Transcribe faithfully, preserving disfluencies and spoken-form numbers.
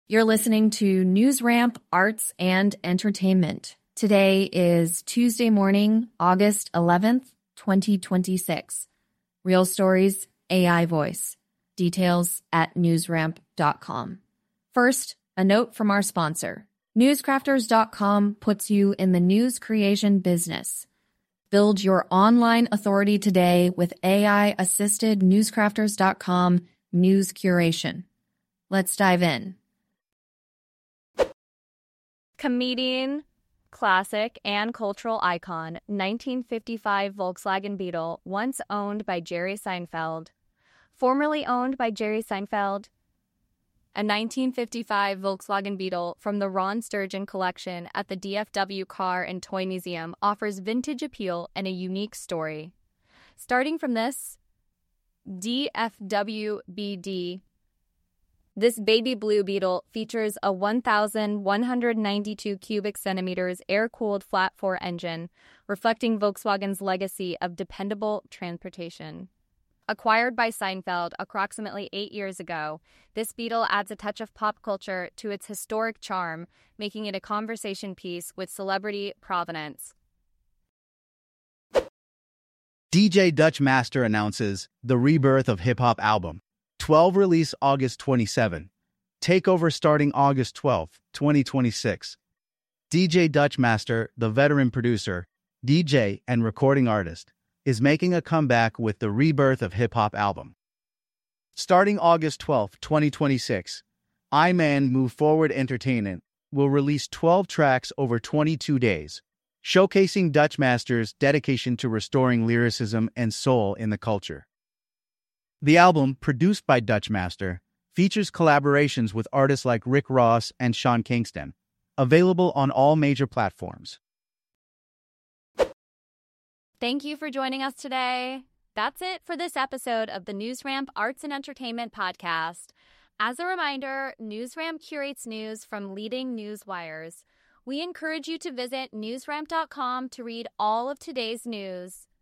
You're listening to NewsRamp Arts and Entertainment. Today is Tuesday morning, August eleventh, twenty twenty-six. Real stories, A I voice. Details at newsramp dot com. First, a note from our sponsor. newscrafters dot com puts you in the news creation business. Build your online authority today with A I-assisted newscrafters dot com news curation. Let's dive in. Comedian, classic, and cultural icon, nineteen fifty-five Volkswagen Beetle, once owned by Jerry Seinfeld. Formerly owned by Jerry Seinfeld, a nineteen fifty-five Volkswagen Beetle from the Ron Sturgeon collection at the D F W Car and Toy Museum offers vintage appeal and a unique story. Starting from this D F W B D, this baby blue Beetle features a one thousand one hundred ninety-two cubic centimeters air-cooled flat-four engine, reflecting Volkswagen's legacy of dependable transportation. Acquired by Seinfeld approximately eight years ago, this Beetle adds a touch of pop culture to its historic charm, making it a conversation piece with celebrity provenance. D J Dutch Master announces the rebirth of hip-hop album. twelve release August twenty-seventh. Takeover starting August twelfth, twenty twenty-six. D J Dutch Master, the veteran producer, D J, and recording artist, is making a comeback with the rebirth of hip-hop album. Starting August twelfth, twenty twenty-six, I-Man Move Forward Entertainment will release twelve tracks over twenty-two days, showcasing Dutch Master's dedication to restoring lyricism and soul in the culture. The album, produced by Dutch Master, features collaborations with artists like Rick Ross and Sean Kingston, available on all major platforms. Thank you for joining us today. That's it for this episode of the NewsRamp Arts and Entertainment Podcast. As a reminder, NewsRamp curates news from leading news wires. We encourage you to visit newsramp dot com to read all of today's news.